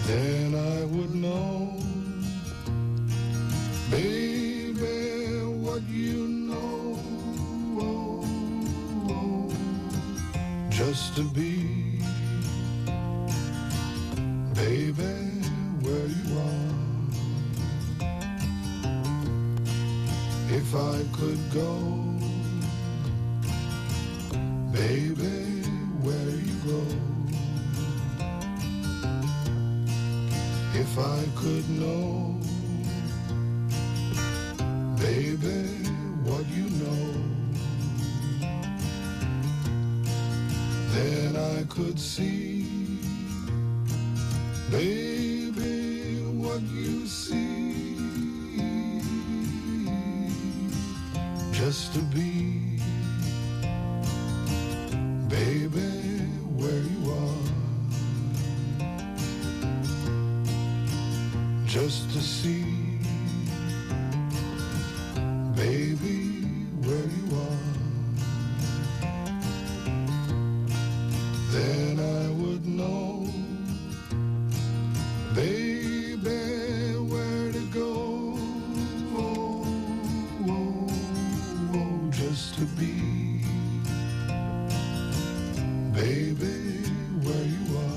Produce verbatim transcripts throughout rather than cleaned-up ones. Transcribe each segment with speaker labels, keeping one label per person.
Speaker 1: then I would know, baby, what you know, oh, oh, just to be, baby, where you are. If I could go, baby, where you go. If I could know, baby, what you know, then I could see, baby, what you see, just to be, baby, where you are. Just to see, baby, where you are. Then I would know, baby, where to go, oh, oh, oh, just to be, baby, where you are.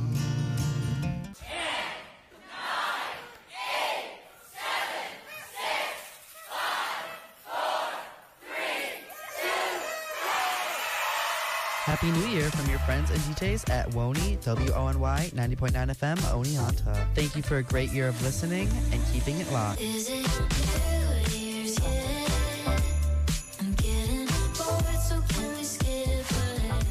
Speaker 2: Happy New Year from your friends and D Js at Wony, W O N Y, ninety point nine F M, Oneonta. Thank you for a great year of listening and keeping it locked.
Speaker 3: Is it New Year's yet? I'm getting bored, so can we skip ahead?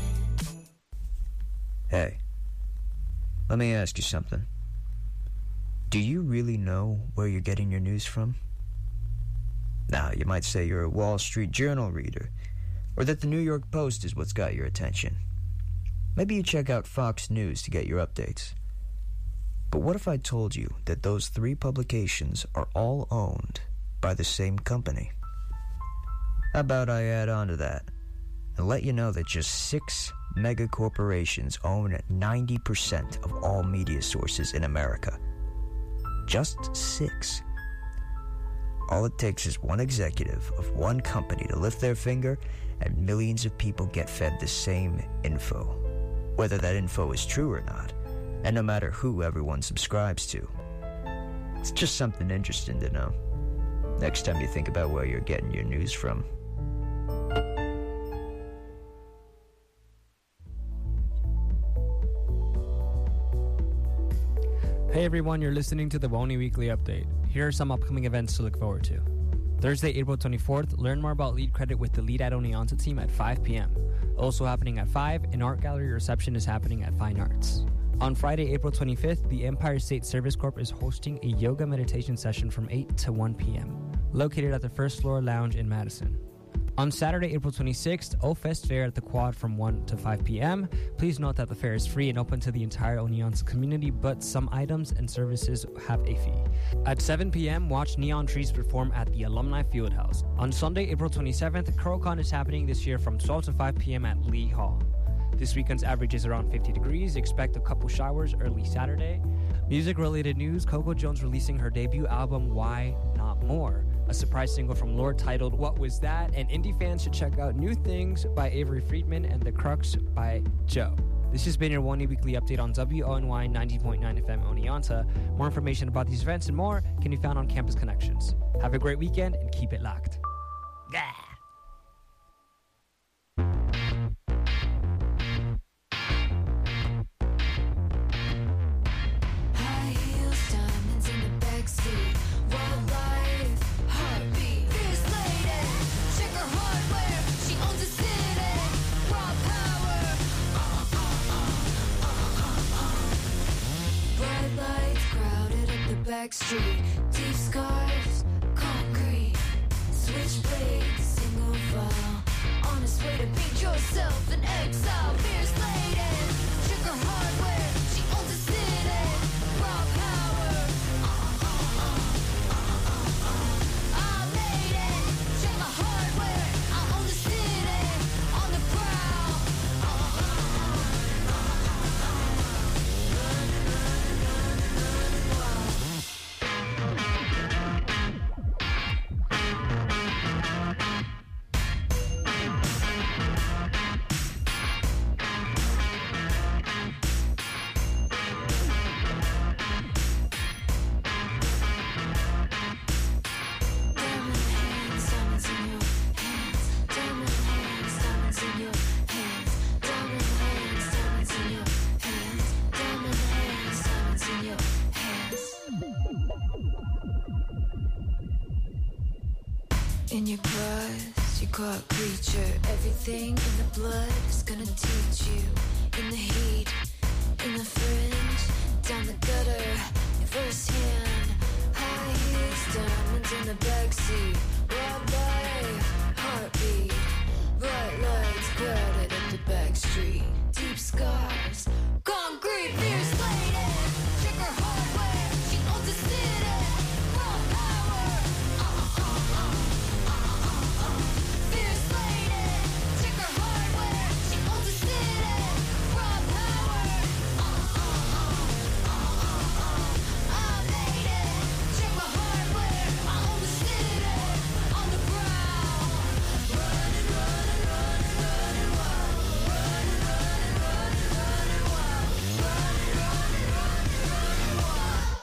Speaker 4: Hey, let me ask you something. Do you really know where you're getting your news from? Now, you might say you're a Wall Street Journal reader, or that the New York Post is what's got your attention. Maybe you check out Fox News to get your updates. But what if I told you that those three publications are all owned by the same company? How about I add on to that and let you know that just six mega corporations own ninety percent of all media sources in America. Just six. All it takes is one executive of one company to lift their finger, and millions of people get fed the same info, whether that info is true or not, and no matter who everyone subscribes to. It's just something interesting to know. Next time you think about where you're getting your news from.
Speaker 5: Hey everyone, you're listening to the Wony Weekly Update. Here are some upcoming events to look forward to. Thursday, April twenty-fourth, learn more about Lead Credit with the Lead at Oneonta team at five p.m. Also happening at five, an art gallery reception is happening at Fine Arts. On Friday, April twenty-fifth, the Empire State Service Corp is hosting a yoga meditation session from eight to one p.m., located at the First Floor Lounge in Madison. On Saturday, April twenty-sixth, O-Fest Fair at the Quad from one to five p.m. Please note that the fair is free and open to the entire Oneonta community, but some items and services have a fee. At seven p.m., watch Neon Trees perform at the Alumni Fieldhouse. On Sunday, April twenty-seventh, CurlCon is happening this year from twelve to five p.m. at Lee Hall. This weekend's average is around fifty degrees. Expect a couple showers early Saturday. Music-related news, Coco Jones releasing her debut album, Why Not More? A surprise single from Lorde titled What Was That? And indie fans should check out New Things by Avery Friedman and The Crux by Joe. This has been your Wony Weekly Update on W O N Y ninety point nine F M Oneonta. More information about these events and more can be found on Campus Connections. Have a great weekend and keep it locked. Yeah.
Speaker 3: Backstreet, deep scars, concrete, switchblade, single file, on its way to beat yourself in exile. Mirrors laden, trigger hardware, she owns a city, raw power. I made it, check my hardware, I own the city, on the prowl. In your crust, you caught creature. Everything in the blood is gonna teach you. In the heat, in the fringe, down the gutter, your first hand. High heels, diamonds in the backseat. Raw life, heartbeat. Bright lights crowded at the back street. Deep scars, concrete, fierce lady. Check her hardware, she owns the city. Raw power, uh, uh, uh, uh, uh, uh. Fierce lady, check her hardware, she owns the city. Raw power, uh, uh, uh, uh, uh, uh. Ah, lady, check my hardware, I own the city. On the ground, running, running, running, running wild. Running, running, running, running wild. Running, running, running, running wild.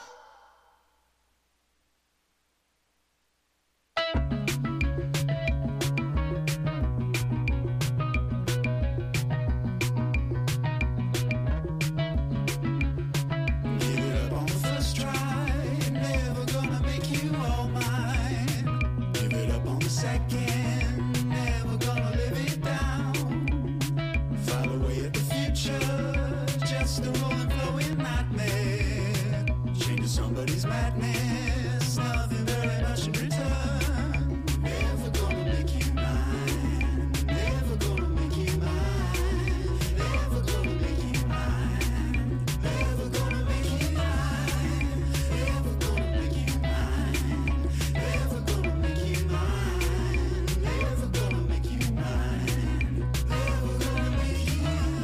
Speaker 1: Give it up on the first try, never gonna make you all mine. Give it up on the second, never gonna live it down. File away at the future, just a rolling, flowing nightmare. Changing somebody's madness, nothing very much in return. Never gonna make you mine, never gonna make you mine, never gonna make you mine, never gonna make you mine, never gonna make you mine, never gonna make you mine, never gonna make you mine, never gonna make you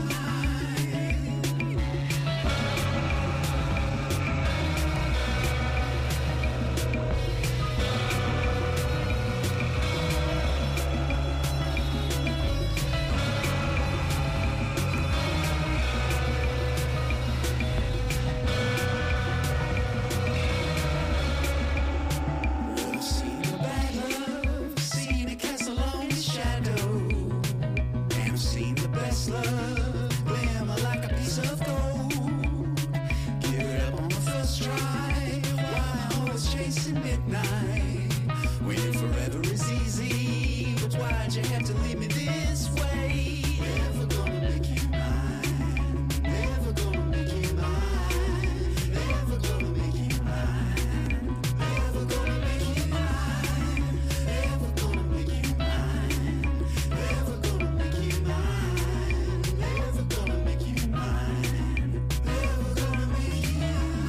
Speaker 1: Well, I've seen a bad love, seen it cast a long shadow, and I've seen the best love glimmer like a piece of gold. Give it up on the first try, why always chasing midnight? Waiting forever is easy, but why'd you have to leave me this way? Never gonna make you mine, never gonna make you mine, never gonna make you mine, never gonna make you mine, never gonna make you mine, never gonna make you mine, never gonna make you mine, never gonna make you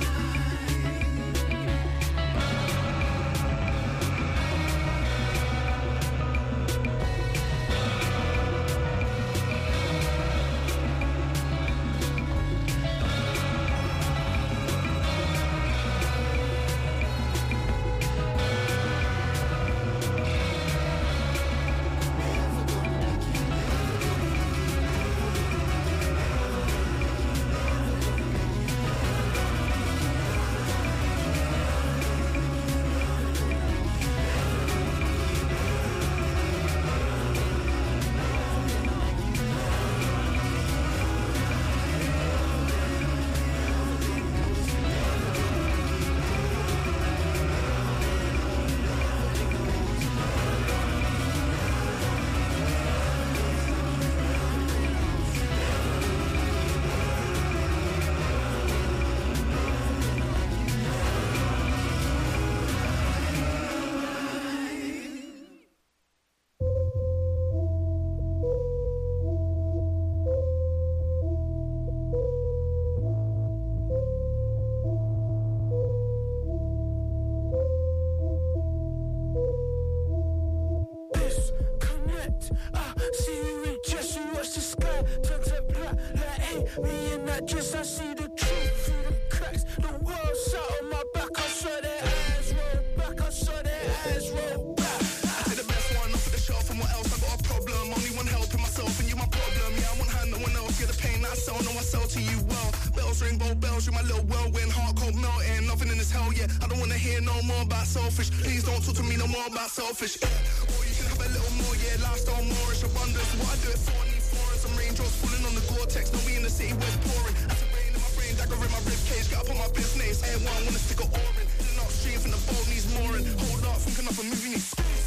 Speaker 1: disconnect. I see you in chest, you watch the sky turn to black. Like, hey, me in that dress, I see the truth through the cracks. The world's out on my back, I saw their eyes roll back, I saw their eyes roll back.
Speaker 6: I did the best one off of the shelf, and what else? I got a problem. Only one helping myself, and you my problem. Yeah, I won't hand no one else. You're the pain that I sell, no I sell to you well. Bells ring, both bells, you're my little whirlwind, heart cold melting. Nothing in this hell yet. I don't wanna hear no more about selfish. Please don't talk to me no more about selfish. Yeah. Or you can have a little more, yeah. Lifestyle moreish abundance. What I do it for, need foreign. Some raindrops falling on the Gore-Tex. No, we in the city where it's pouring. Acid rain in my brain, dagger in my ribcage. Got up on my business. A one, wanna stick a orange. In and upstream from the boat needs mooring. Hold up, thinking of a movie needs.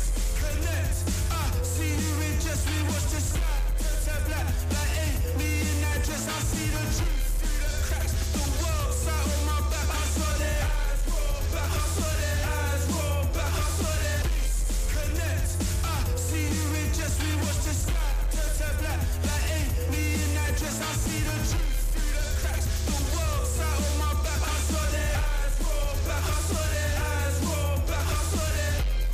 Speaker 6: Connect, ah, see you in just we watch the slide. Turn black, like ain't me in that dress. I see the truth through the cracks. The world sat on my back. I saw their eyes roll back. I saw their eyes roll back. I saw their connect, ah, see you in just we watch the slide. Turn black, like ain't me in that dress. I see the truth through the cracks. The world sat on my back. I saw their eyes roll back. I saw their eyes roll back. I saw their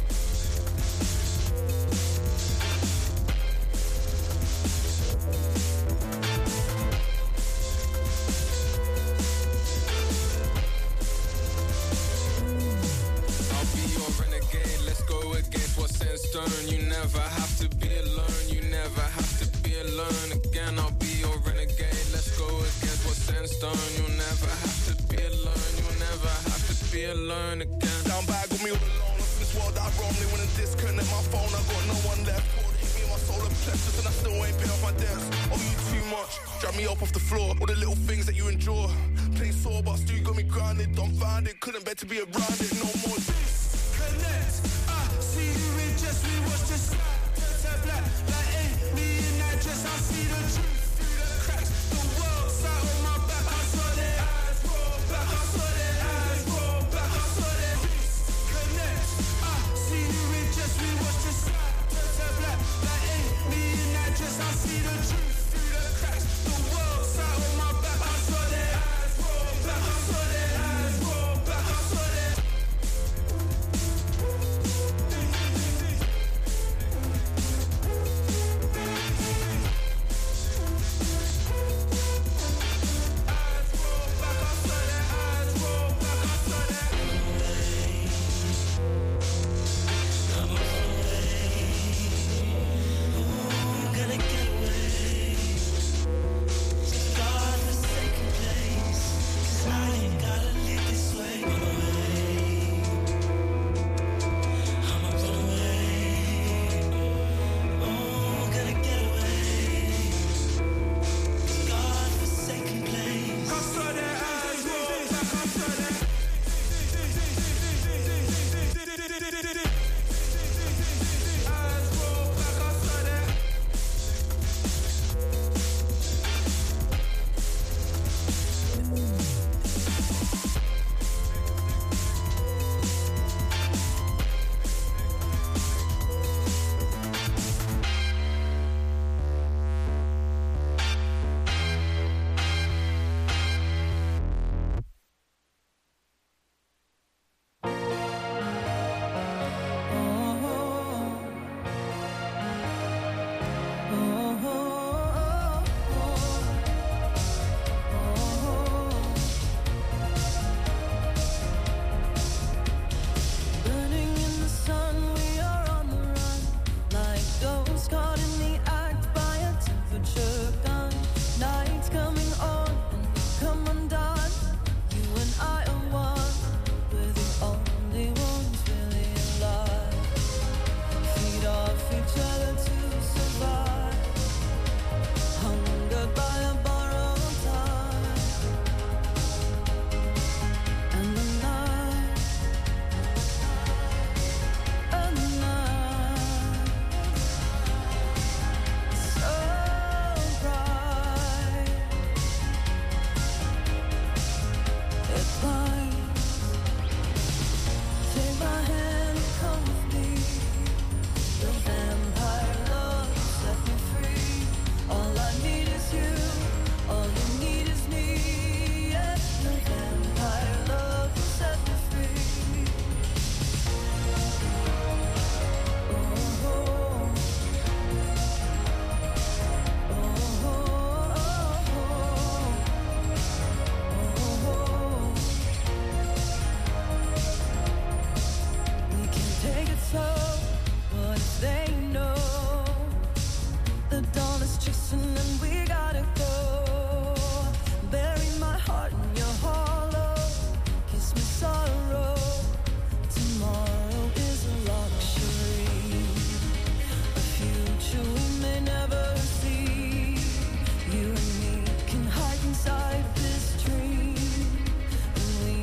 Speaker 7: I'll be your renegade, let's go against what's in stone. You never have to be alone, you never have to be alone again. I'll be your renegade, let's go against what's in stone. You'll never have to be alone, you'll never have to be alone again.
Speaker 6: down bad with me all alone. Up in this world that I roam, they wanna disconnect my phone. I got no one left. Cold hit me in my solar plexus and I still ain't pay off my debts. Oh, you too much, drag me up off the floor. All the little things that you enjoy. Play sore, but still you got me grounded. Dumbfounded, couldn't bear to be around it. No more disconnect. Ah, see you in just we watch the slide. Turn black, like ain't me in that dress. I see the truth through the cracks. The world sat on my back. I saw their eyes roll back. I saw their eyes roll back. I saw their connect. Ah, see you in just we watch the slide. Turn black, like ain't me in that dress. I see the truth through the cracks. The world sat on my back. I saw their eyes roll back. I saw their eyes roll back. I saw their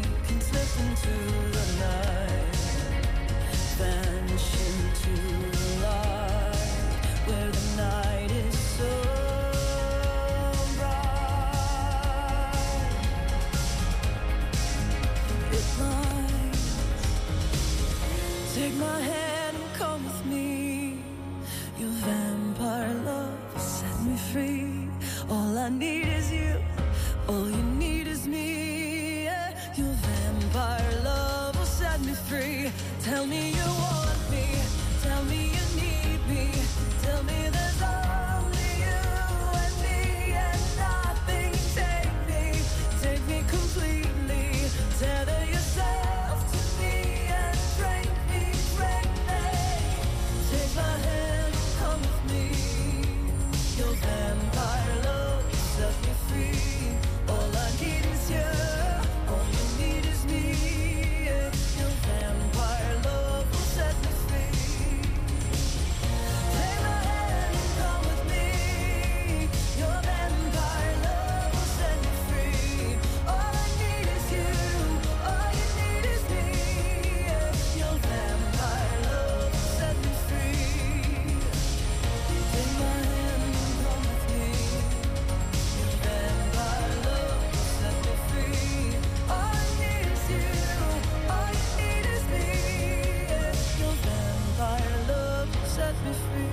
Speaker 8: into the night, vanish into the Take my hand and come with me. Your vampire love set me free. All I need is you. All you need is me. Yeah. Your vampire love will set me free. Tell me you want me. Tell me you need me. Tell me there's only you and me and nothing. Take me, take me completely. Tether yourself to me and break me, break me. Take my hand, come with me. Your vampire love set me free. All I need is you. All you need is me. Yeah. Your vampire love will set me free. Take my hand and come with me. Your vampire love will set me free. All I need is you. All you need is me. Yeah. Your vampire love will set me free. Take my hand and come with me. Your vampire love will set me free. All I need is you. All you need is me. Yeah. Your vampire love will set me free.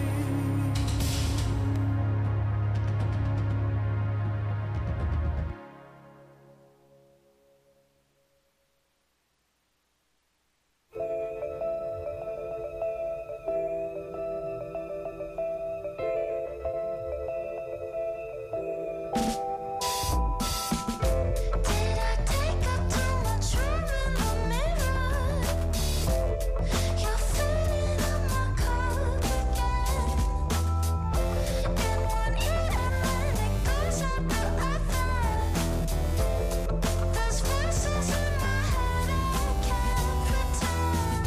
Speaker 3: Did I take up too much room in the mirror? You're filling up my cup again. In one ear and then it goes out the other. There's voices in my head I can't pretend.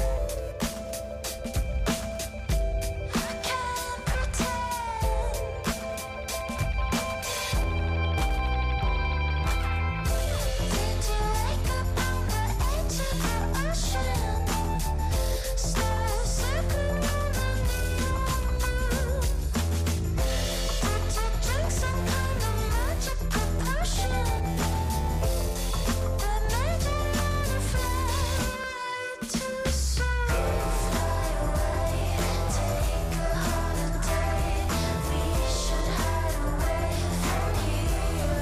Speaker 3: I can't pretend. Did you wake up on the edge of the ocean? Stars circling around the neon moon. Did you drink some kind of magical potion that made you wanna fly away too soon? Fly away, take a holiday. We should hide away from here.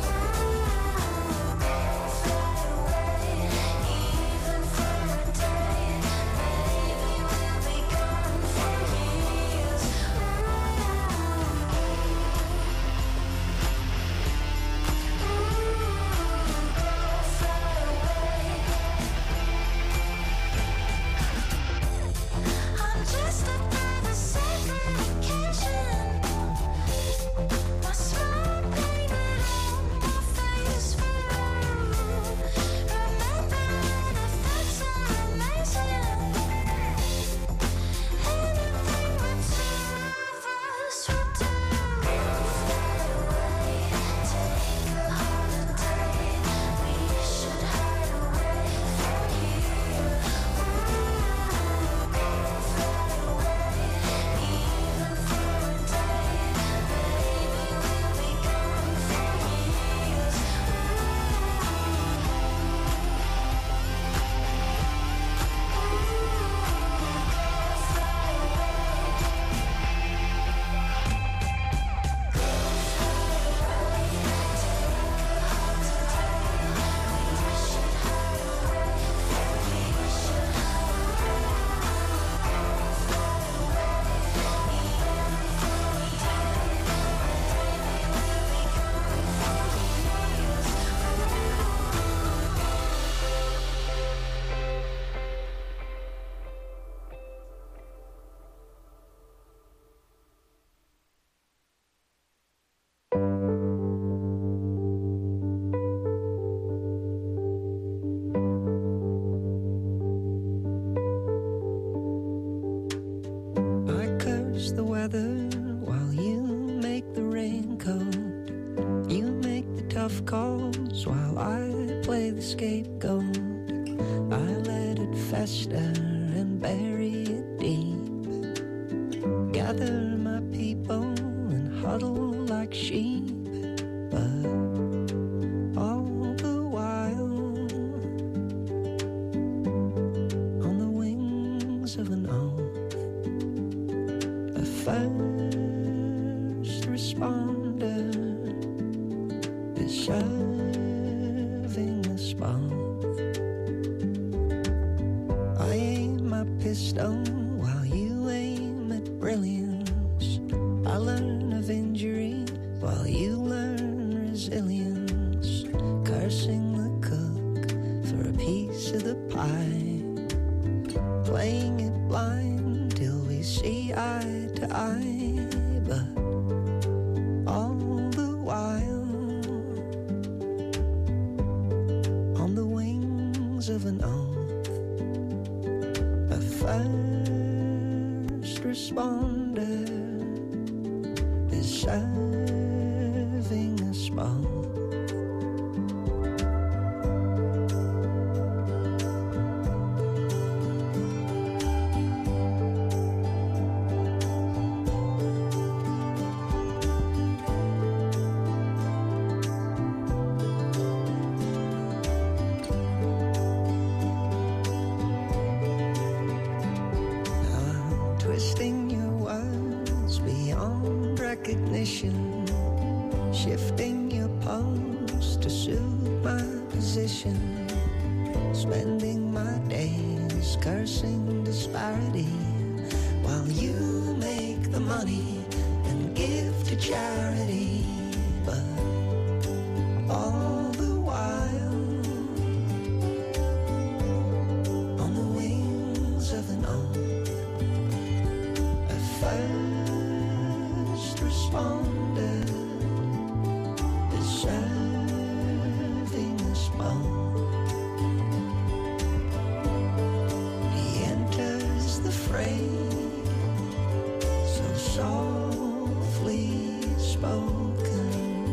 Speaker 3: Fly away, even for a day. Maybe we'll be gone for years. Fly away. I'm just a bit of sacred occasion. My smile painted on my face for you. Remember when effects are amazing? Anything the two of us would do. Fly away, take a holiday. We should hide away from here. Fly away, even for a day. Maybe we'll be gone for years.
Speaker 9: I curse the weather while you make the rain come. You make the tough calls while I play the scapegoat. I let it fester and bury it deep. Gather my people and huddle like sheep. But all the while, on the wings of first responder is serving us both. I aim my pistol while you aim at brilliance. I learn of injury while you learn resilience. Cursing the cook for a piece of the pie, playing it blind till we see eye to eye. But all the while, on the wings of an oath, a first responder is serving us both. Twisting your words beyond recognition, shifting your pose to suit my position, spending my days cursing disparity while you make the money and give to charity. But all the while, on the wings of an oath, first responder is serving us both. He enters the fray so softly spoken,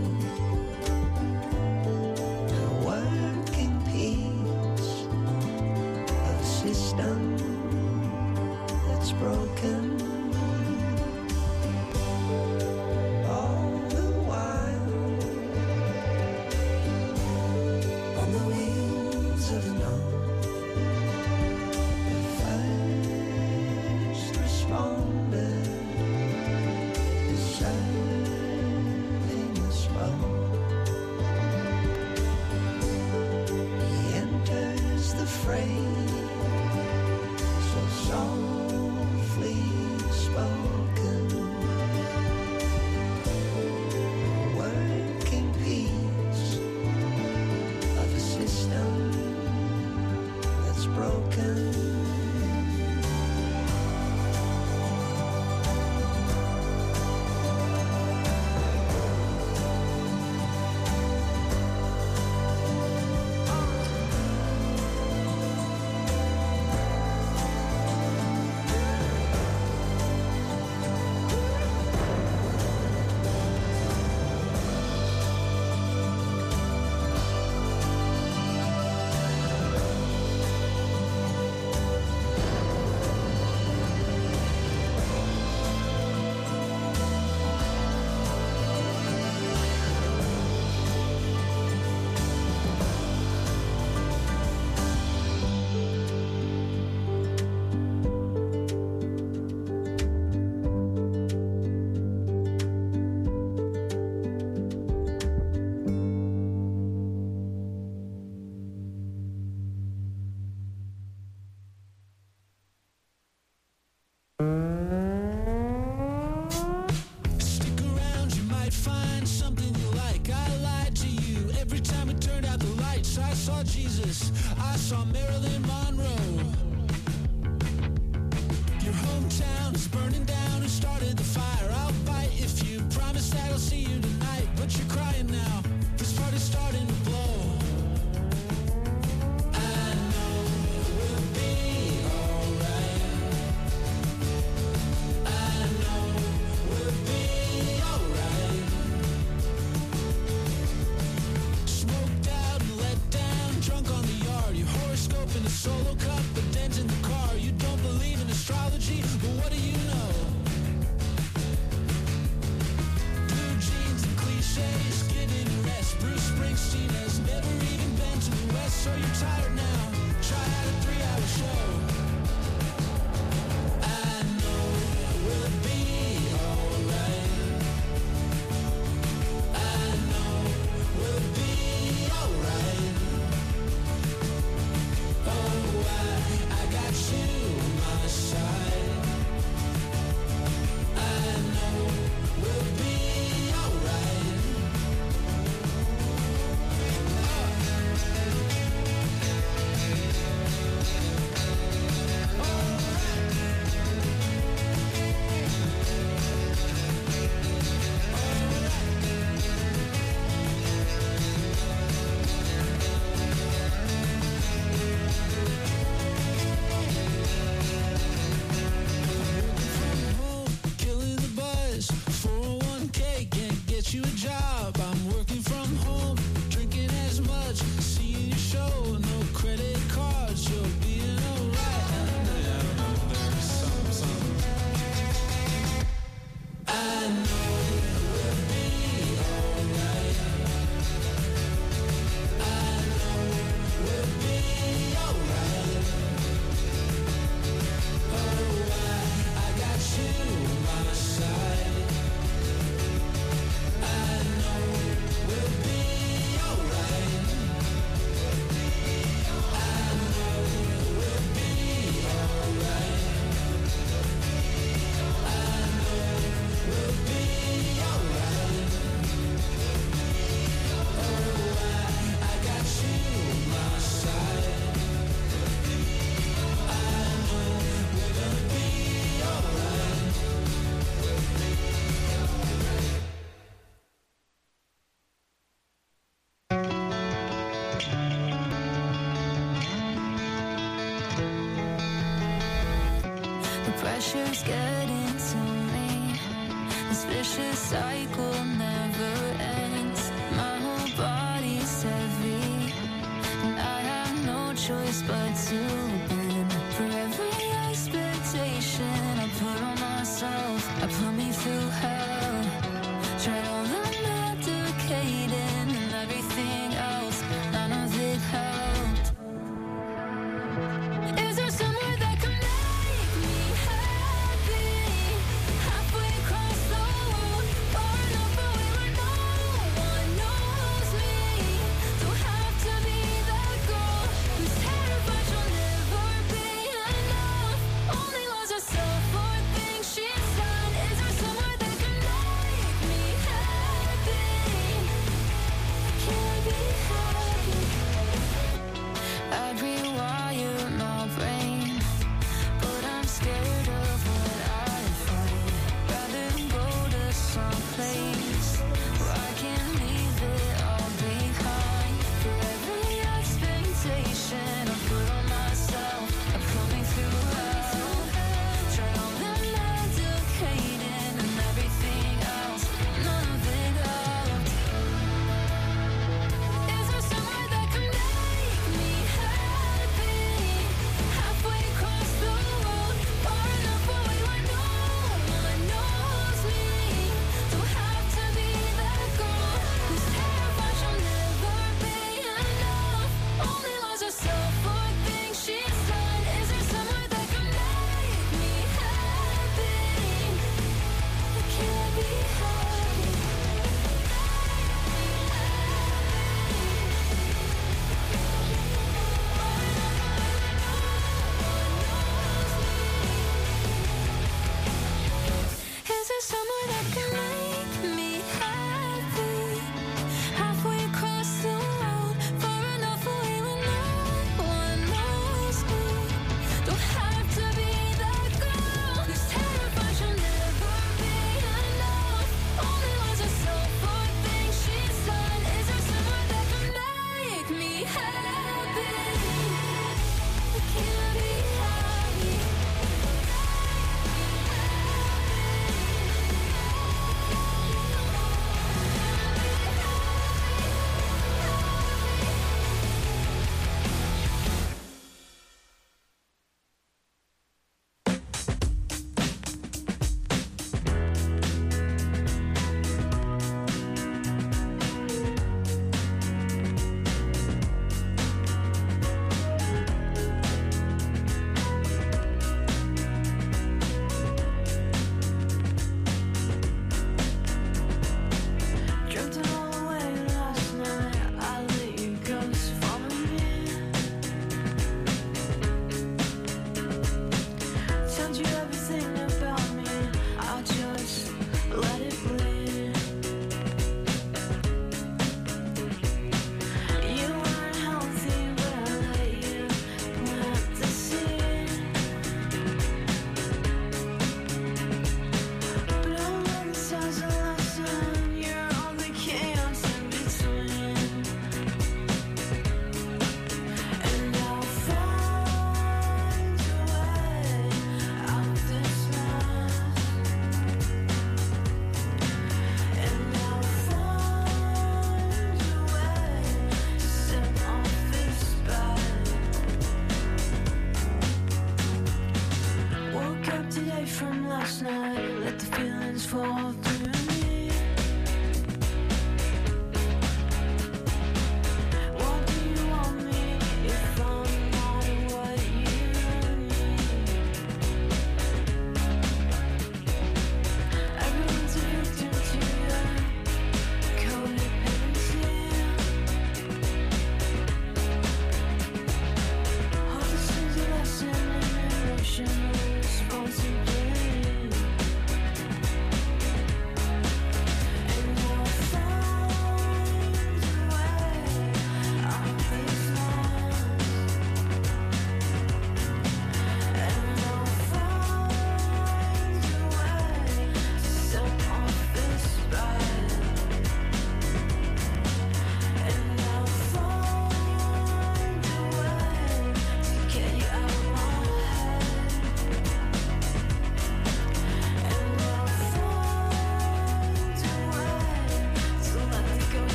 Speaker 9: a working piece of a system that's broken.
Speaker 1: Will it be
Speaker 3: pressure's getting to me. This vicious cycle never ends. My whole body's heavy, and I have no choice but to bend. For every expectation I put on myself, I put me through hell. Tried all the medicating and everything else, none of it helped. Is there somewhere that can make me happy? Halfway across the world, far enough away where no one knows me. Don't have to be that girl who's terrified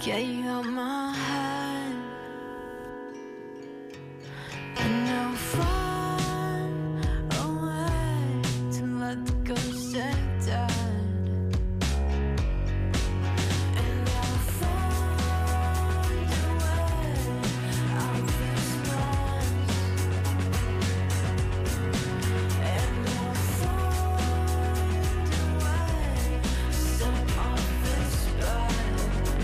Speaker 3: get you out my head. And I'll find a way to let the ghost stay dead. And I'll find a way out of this mess. And I'll find a way to step off this bed.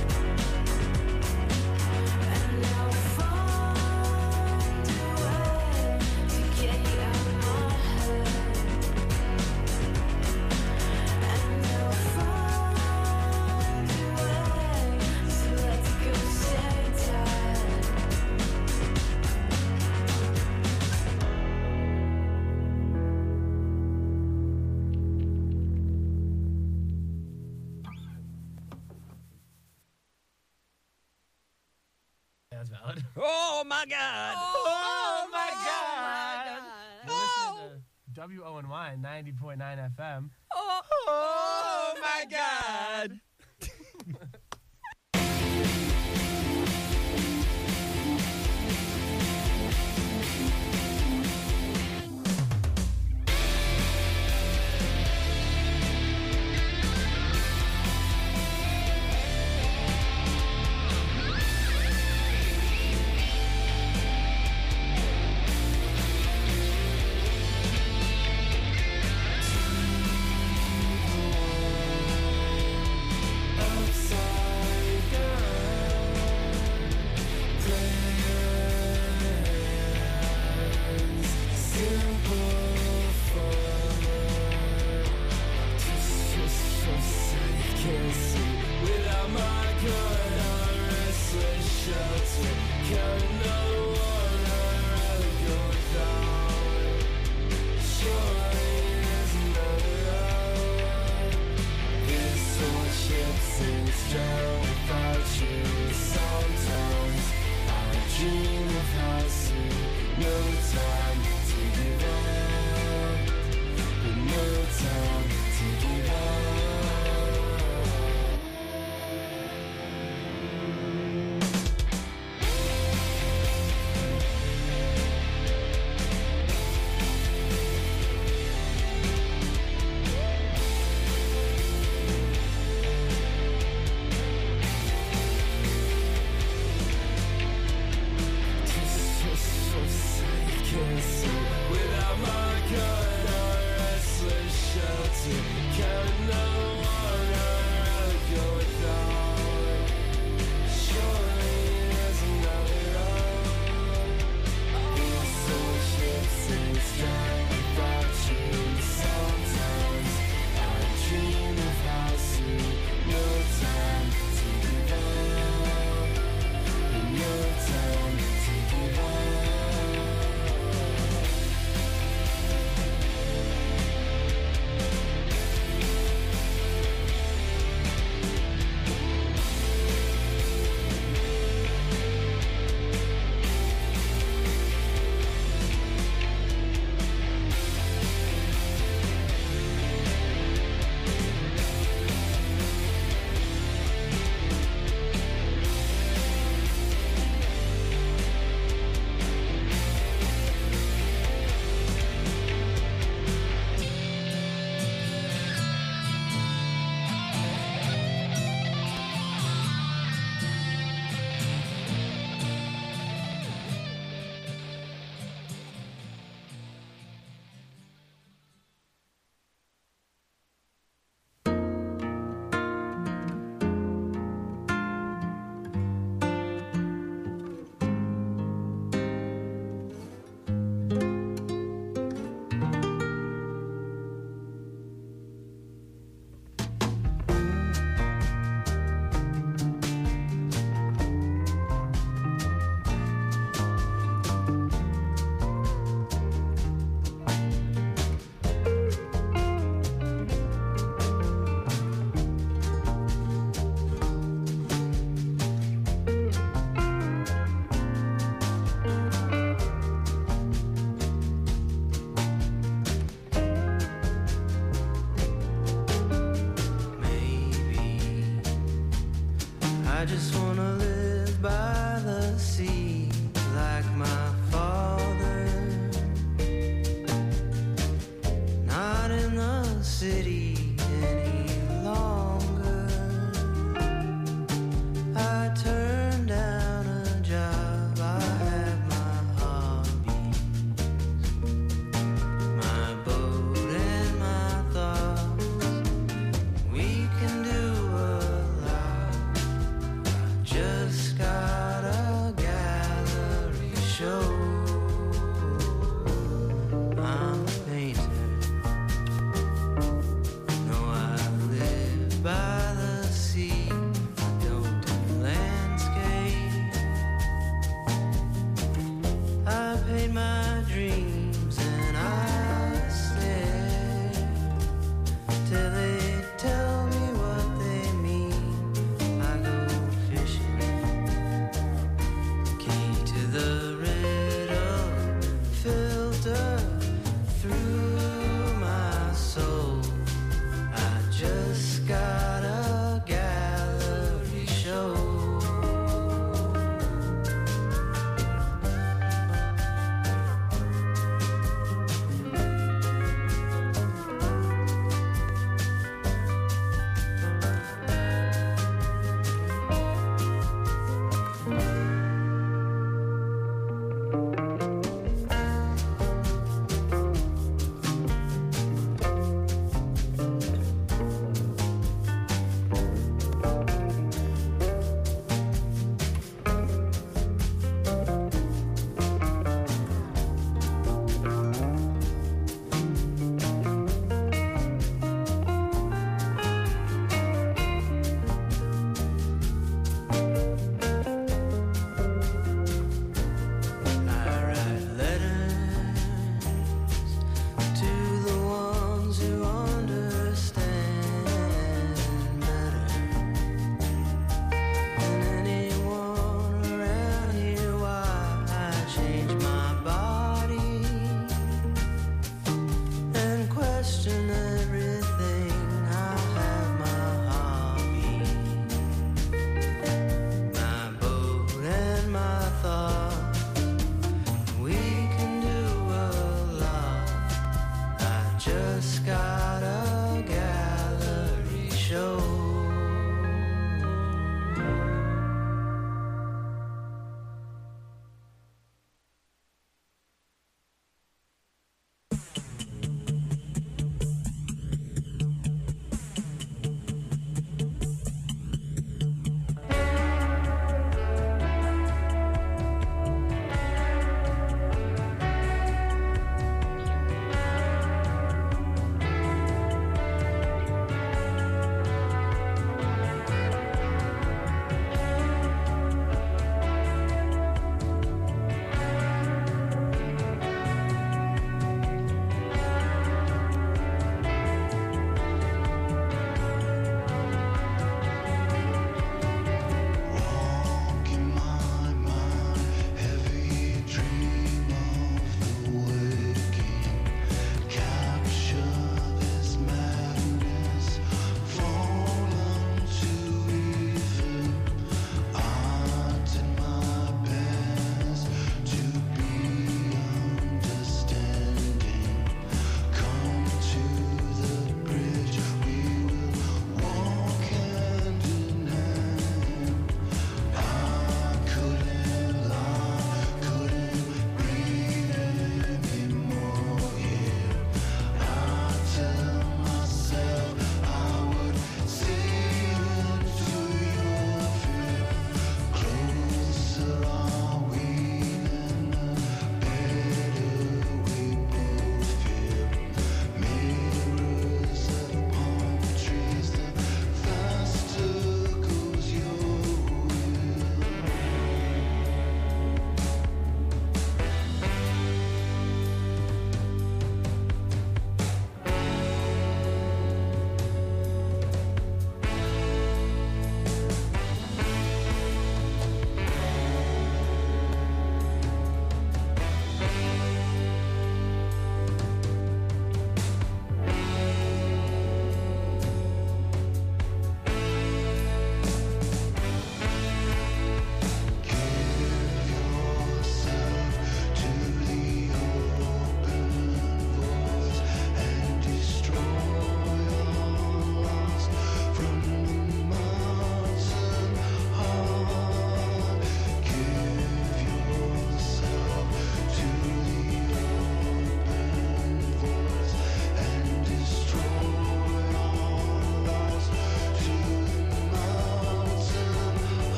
Speaker 3: And I'll find a way to get you out my head. And I'll find a way to let the ghost stay dead.
Speaker 10: That's valid.
Speaker 5: Oh my God!
Speaker 10: Oh, my God! You're listening to W O N Y ninety point nine F M.
Speaker 5: Oh my God!
Speaker 1: Upside down, plans, simple fun. Just, just, just so you can see. Without my gun, I'm restless shelter. Counting the water, I'd rather go down. Surely there's another hour. This whole ship sinks down without you. Sometimes I dream of how soon. No time to give up, but no time to give up. Just, just, just so you can see. Without
Speaker 9: I just wanna live by the sea like my father. Not in the city any longer. I turned down a job, I had my hobbies, my boat and my thoughts. We can do a lot. I just got a gallery show.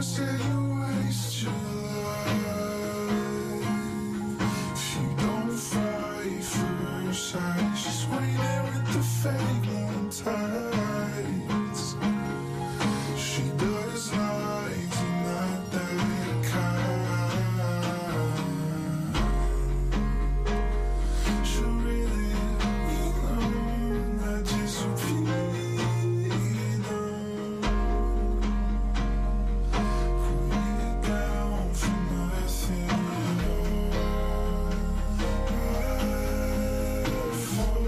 Speaker 11: say you waste your life if you don't fight for your side. She's waiting with the fake long tights. She does lies and not that kind. She'll really be alone, not just repeat them. Put it down for nothing at all. I fall.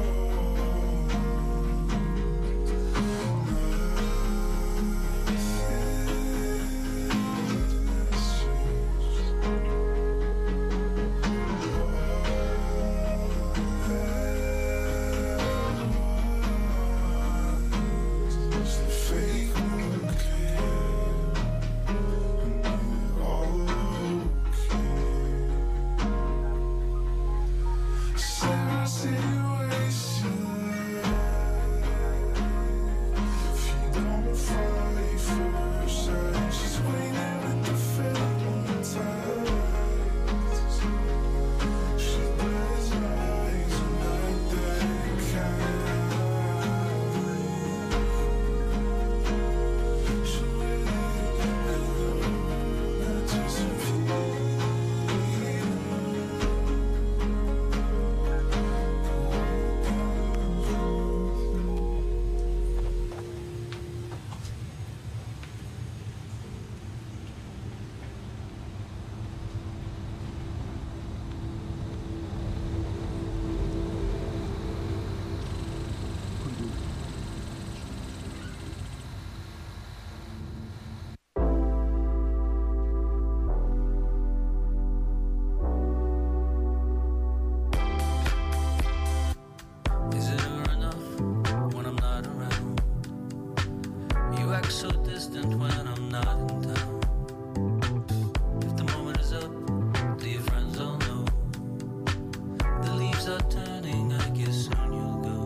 Speaker 12: Is it ever enough when I'm not around? You act so distant when I'm not in town. If the moment is up, do your friends all know? The leaves are turning, I guess soon you'll go.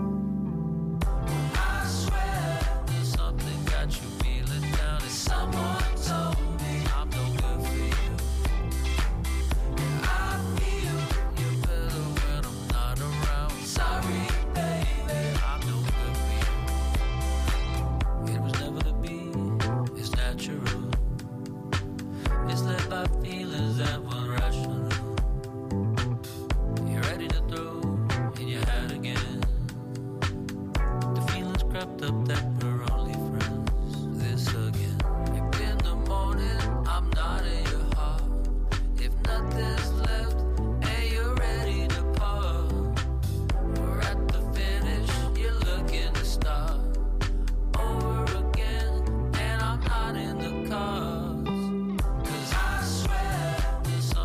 Speaker 12: I swear there's something got you feeling down. If someone told me I'm no good for you. I feel you're better when I'm not around. Sorry, baby, I'm no good for you. It was never to be, it's natural. It's led by feelings that were rational. You're ready to throw in your hat again. The feelings crept up that we're only friends. This again. If in the morning I'm not in your heart, if nothing's left and you're ready to part, we're at the finish, you're looking to start over again, and I'm not in the cars. 'Cause I swear there's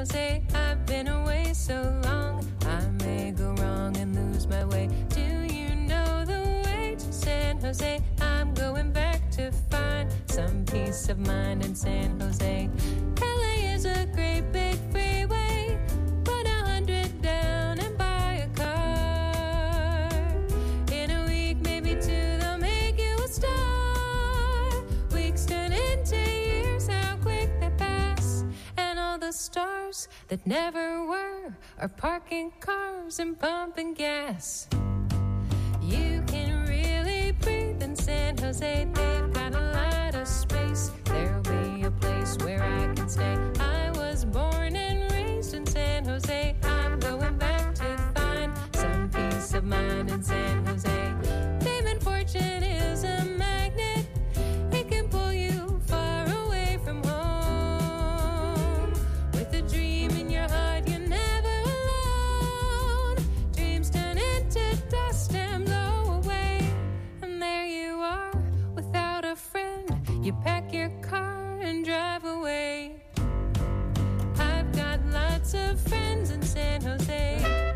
Speaker 13: Jose. I've been away so long, I may go wrong and lose my way. Do you know the way to San Jose? I'm going back to find some peace of mind in San Jose. L A is a great big freeway. Put a hundred down and buy a car. In a week, maybe two, they'll make you a star. Weeks turn into years, how quick they pass. And all the stars that never were are parking cars and pumping gas. You can really breathe in San Jose. They've got a lot of space. There'll be a place where I can stay. I was born and raised in San Jose. I'm going back to find some peace of mind in San Jose. Fame and fortune is a magnet. It can pull you far away from home. With a dream in your heart, you're never alone. Dreams turn into dust and blow away. And there you are, without a friend. You pack your car and drive away. I've got lots of friends in San Jose.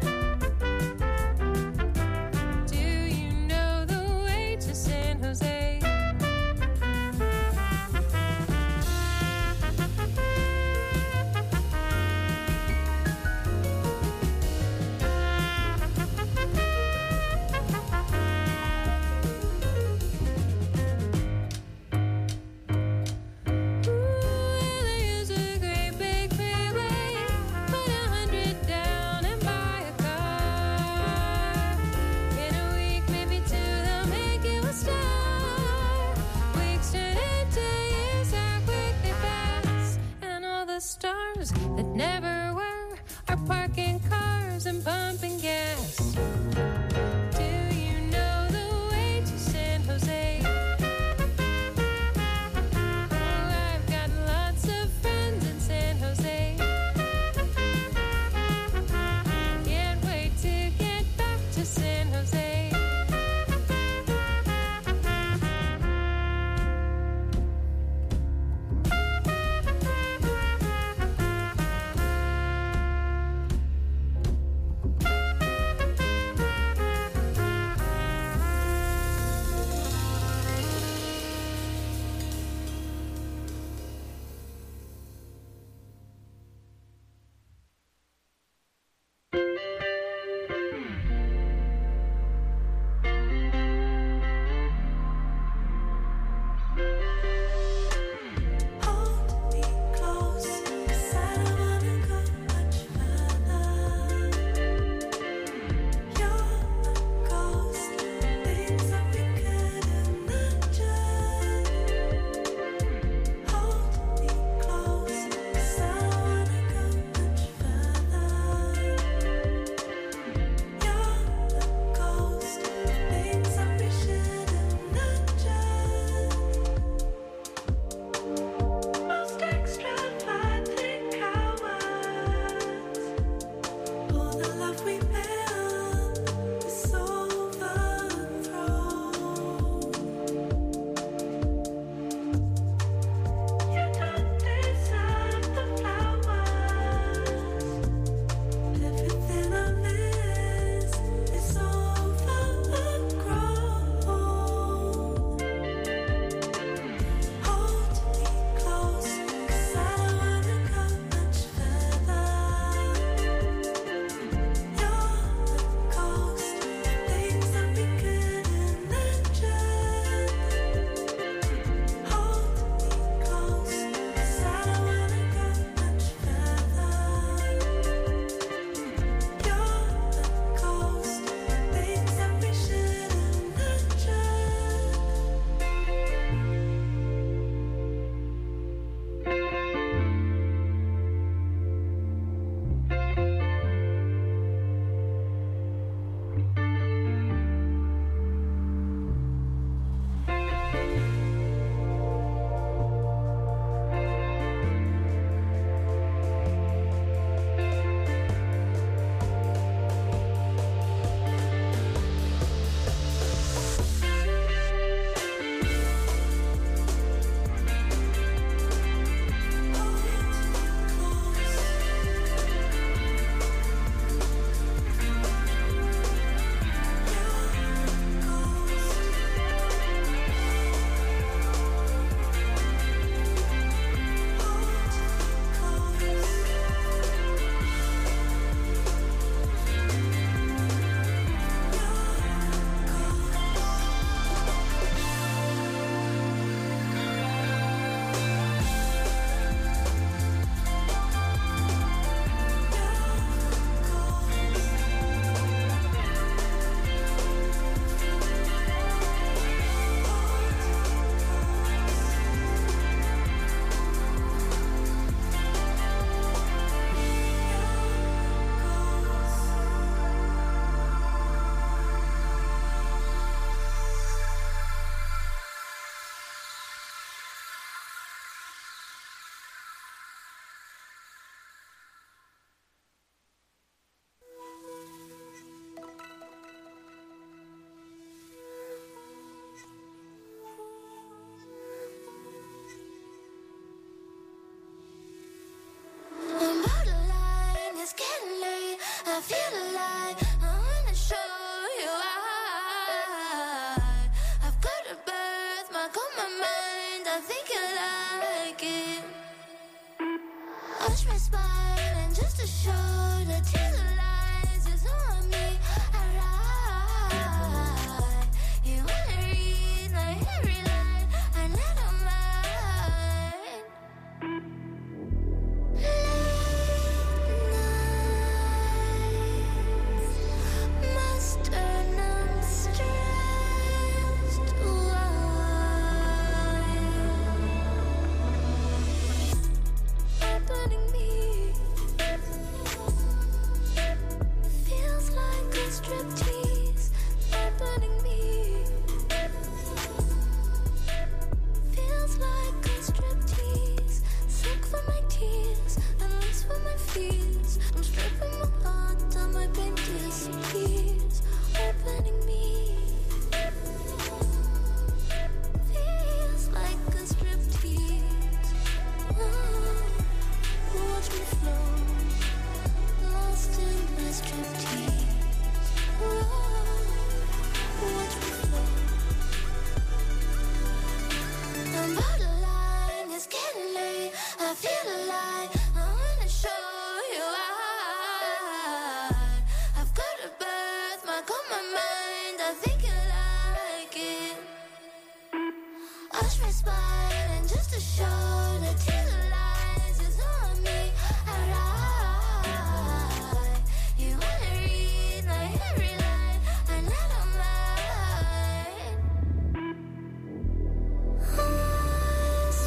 Speaker 13: Do you know the way to San Jose? Stars that never were are parking cars and pumping gas. Do you know the way to San Jose? Oh, I've got lots of friends in San Jose. Can't wait to get back to San Jose.
Speaker 3: I feel alive. I wanna show you why. I've got a birthmark on my mind. I think you like it. Watch my spine, and just to show that you lies is on me. Alright, you wanna read my every line, and I don't mind. Must turn them stressed opening me feels like a striptease. Opening me feels like a striptease. Sick for my tears and loose for my fears. I'm stripping my heart till my brain disappears. Opening me feels like a striptease. Oh, watch me flow, lost in my striptease. Oh, watch me flow. I'm borderline, it's getting late. I feel alive. I wanna show you why. I've got a birthmark on my mind. I think you like it. Watch my spine, and just to show that you lies is on me. Alright, you wanna read my every line, and I don't mind. Eyes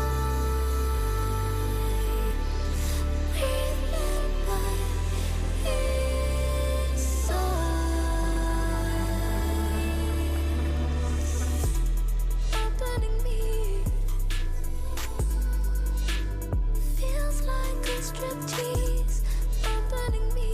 Speaker 3: wide, breathing my inside. Opening me feels like a striptease. Opening me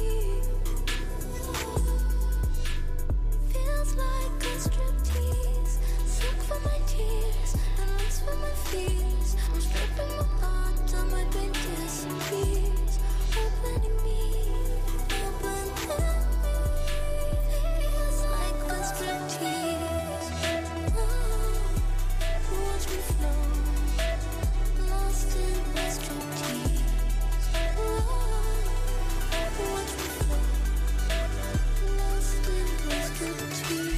Speaker 3: feels like a striptease. Sick for my tears and loose for my fears. I'm stripping my heart till my brain disappears. Opening me, opening me feels like a striptease. Oh, watch me flow, lost in my striptease. Oh, watch me flow, lost in my striptease.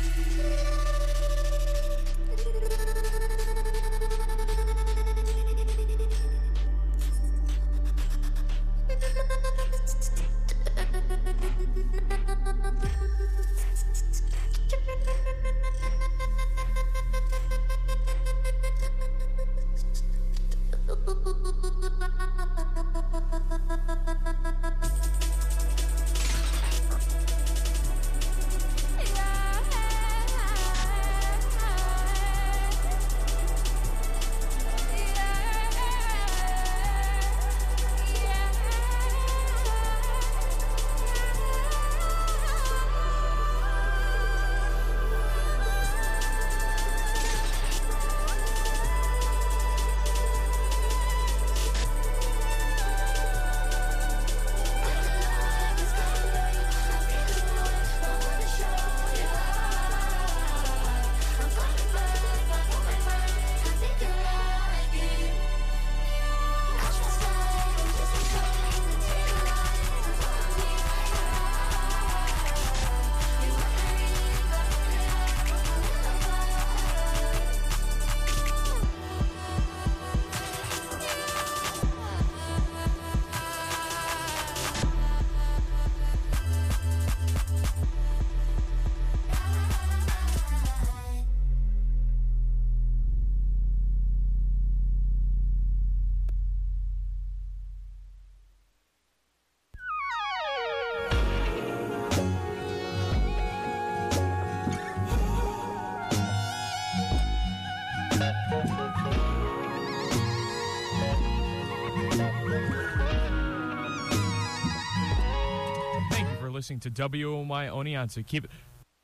Speaker 14: listening to W O Y Oneonta. Keep it.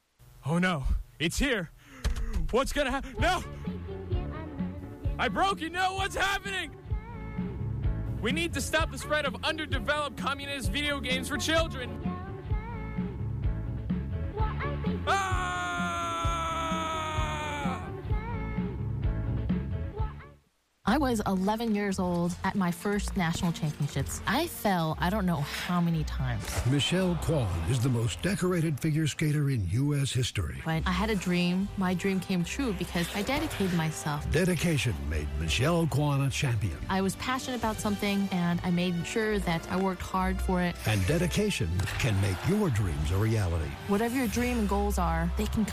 Speaker 14: Oh no, it's here. What's gonna happen? No! I broke it. No, what's happening? We need to stop the spread of underdeveloped communist video games for children. Ah!
Speaker 15: I was eleven years old at my first national championships. I fell I don't know how many times.
Speaker 16: Michelle Kwan is the most decorated figure skater in U S history.
Speaker 15: But I had a dream. My dream came true because I dedicated myself.
Speaker 16: Dedication made Michelle Kwan a champion.
Speaker 15: I was passionate about something, and I made sure that I worked hard for it.
Speaker 16: And dedication can make your dreams a reality.
Speaker 15: Whatever your dream and goals are, they can